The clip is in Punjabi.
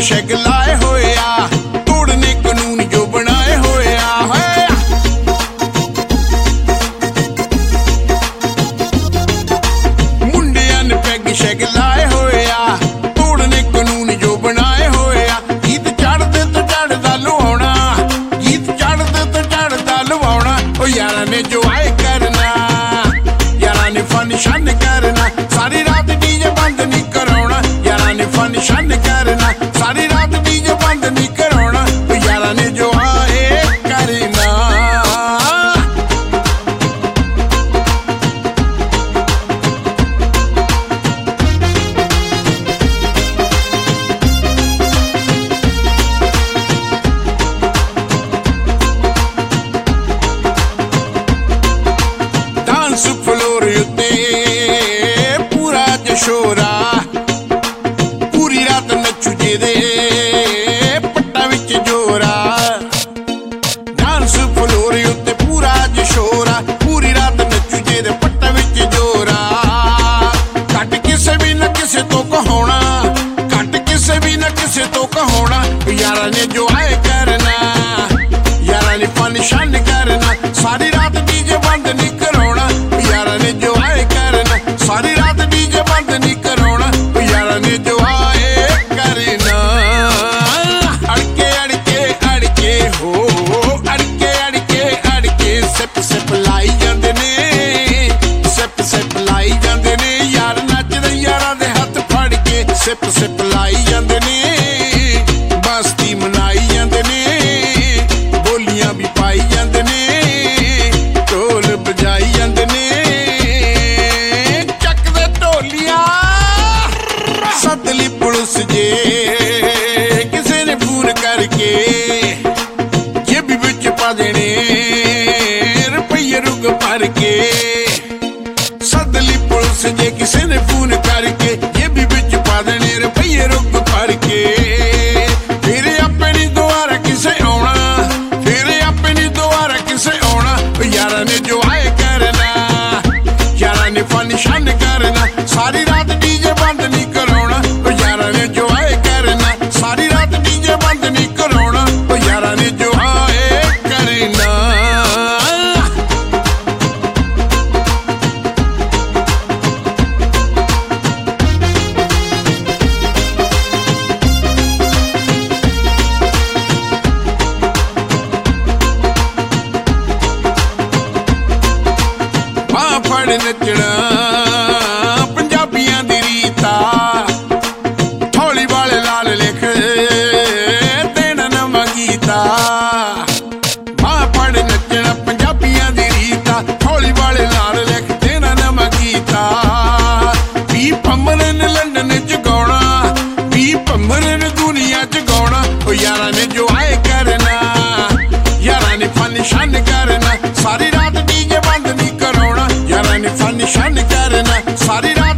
ਸ਼ੈਗ ਲਾਏ ਹੋਏ ਆ, ਤੋੜਨੇ ਕਾਨੂੰਨ ਜੋ ਬਣਾਏ ਹੋਏ ਆ। ਮੁੰਡਿਆਂ ਨੇ ਪੈਗ ਸ਼ੈਗ ਲਾਏ ਹੋਏ ਆ, ਤੋੜਨੇ ਕਾਨੂੰਨ ਜੋ ਬਣਾਏ ਹੋਏ ਆ। ਗੀਤ ਚੜ੍ਹਦੇ ਤੋਂ ਚੜ੍ਹਦਾ ਲਵਾਉਣਾ, ਗੀਤ ਚੜ੍ਹਦੇ ਤੋਂ ਚੜ੍ਹਦਾ ਲਵਾਉਣਾ। ਉਹ ਯਾਰਾਂ ਨੇ ਜੋ ਆਏ ਕਰਨਾ, ਯਾਰਾਂ ਨੇ ਫਨ ਕਰਨਾ, ਸਾਰੀ ਰਾਤ ਡੀਜੇ ਬੰਦ ਨਹੀਂ ਕਰਾਉਣਾ। ਯਾਰਾਂ ਨੇ ਫਨ ਕਰਨਾ, ਸਾਰੀ ਰਾਤ ਡੀਜੇ ਬੰਦ ਨਹੀਂ ਕਰਾਉਣਾ। ਉਹ ਯਾਰਾਂ ਨੇ ਜੋ ਆਏ ਕਰਨਾ। ਡਾਂਸ ਫਲੋਰ ਉੱਤੇ ਪੂਰਾ ਜਸ਼ੋਰਾ, ਪੂਰੀ ਰਾਤ ਨੱਚੂ ਜਿਹਦੇ ਪੱਟਾਂ ਵਿੱਚ ਜੋਰਾ। ਡਾਂਸ ਫਲੋਰ ਉੱਤੇ ਪੂਰਾ ਜਸ਼ੋਰਾ, ਪੂਰੀ ਰਾਤ ਨੱਚੂ ਜਿਹਦੇ ਪੱਟਾਂ ਵਿੱਚ ਜੋਰਾ। ਘੱਟ ਕਿਸੇ ਵੀ ਨਾ ਕਿਸੇ ਤੋਂ ਕਹਾਉਣਾ, ਘੱਟ ਕਿਸੇ ਵੀ ਨਾ ਕਿਸੇ ਤੋਂ ਕਹਾਉਣਾ। ਯਾਰਾਂ ਨੇ ਜੋ ਆਏ ਕਰਨਾ, ਯਾਰਾਂ ਨੇ ਫਨ ਕਰਨਾ, ਸਾਰੀ ਰਾਤ ਡੀਜੇ ਬੰਦ ਨਹੀਂ ਕਰਾਉਣਾ। ਯਾਰਾਂ ਨੇ ਜੋ ਆਏ ਕਰਨਾ, ਸਾਰੀ ਰਾਤ ਡੀਜੇ ਬੰਦ ਨਹੀਂ ਕਰਾਉਣਾ। ਯਾਰਾਂ ਨੇ ਜੋ ਆਏ ਕਰਨਾ। ਅੜਕੇ ਅੜਕੇ ਅੜਕੇ ਹੋ, ਅੜਕੇ ਅੜਕੇ ਅੜਕੇ ਸਿਪ ਸਿਪ ਲਾਈ ਜਾਂਦੇ ਨੇ, ਸਿਪ ਸਿਪ ਲਾਈ ਜਾਂਦੇ ਨੇ। ਯਾਰ ਨੱਚਦੇ ਯਾਰਾਂ ਦੇ ਹੱਥ ਫੜ ਕੇ, ਸਿਪ ਸਿਪ ਲਾਈ ਜਾਂਦੇ ਨੇ। ਬਸਤੀ ਮਨਾਈ ਜਾਂਦੇ ਨੇ, ਬੋਲੀਆਂ ਵੀ ਪਾਈ ਜਾਂਦੇ ਨੇ, ਢੋਲ ਬਜਾਈ ਜਾਂਦੇ ਨੇ। ਚੱਕਦੇ ਢੋਲੀਆਂ, ਸੱਦ ਲਈ ਪੁਲਿਸ ਜੇ ਕਿਸੇ ਨੇ ਫੋਨ ਕਰਕੇ, ਜੇਬੀ ਵਿੱਚ ਪਾ ਦੇਣੇ ਰੁਪਈਏ ਰੁਗ ਭਰ ਕੇ। ਸੱਦ ਲਈ ਪੁਲਿਸ ਜੇ ਕਿਸੇ ਨੇ ਫੋਨ ਕਰਕੇ, ਜੇਬੀ ਵਿੱਚ ਪਾ ਦੇਣੇ ਰੁਪਈਏ ਰੁਗ ਭਰ ਕੇ। ਫਿਰ ਆਪੇ ਨੀ ਦੁਬਾਰਾ ਕਿਸੇ ਆਉਣਾ, ਫਿਰ ਆਪੇ ਨੀ ਦੁਬਾਰਾ ਕਿਸੇ ਆਉਣਾ। ਯਾਰਾਂ ਨੇ ਜੋ ਆਏ ਕਰਨਾ, ਯਾਰਾਂ ਨੇ ਫਨ ਕਰਨਾ, ਸਾਰੀ ਰਾਤ ਡੀਜੇ ਬੰਦ ਨਹੀਂ ਕਰਾਉਣਾ। ਯਾਰਾਂ ਨੇ ਜੋ ਆਏ ਕਰਨਾ, ਸਾਰੀ ਰਾਤ ਡੀਜੇ ਬੰਦ ਨਹੀਂ ਕਰਾਉਣਾ। ਯਾਰਾਂ ਨੇ ਜੋ ਆਏ ਕਰਨਾ। ਬਾਂਹ ਫੜ ਨੱਚਣਾ ਪੰਜਾਬੀਆਂ ਦੀ ਰੀਤ ਆ, ਹੌਲੀ ਵਾਲੇ ਲਾਲ ਲਿਖ ਦੇਣਾ ਨਵਾਂ ਗੀਤ ਆ। ਬਾਂਹ ਫੜ ਨੱਚਣਾ ਪੰਜਾਬੀਆਂ ਦੀ ਰੀਤ ਆ, ਹੌਲੀ ਵਾਲੇ ਲਾਲ ਲਿਖ ਦੇਣਾ ਨਵਾਂ ਗੀਤ ਆ। ਵੀ ਭੰਮਰਨ ਲੰਡਨ ਚ ਗਾਉਣਾ, ਵੀ ਭੰਮਰਨ ਦੁਨੀਆ ਚ ਗਾਉਣਾ। ਉਹ ਯਾਰਾਂ ਨੇ ਜੋ ਆਏ ਕਰਨਾ, ਯਾਰਾਂ ਨੇ ਫਨ ਕਰਨਾ, ਸਾਰੀ ਰਾਤ ਡੀਜੇ ਬੰਦ ਨਹੀਂ ਕਰਾਉਣਾ। ਯਾਰਾਂ ਨੇ ਫਨ ਕਰਨਾ, ਸਾਰੀ ਰਾਤ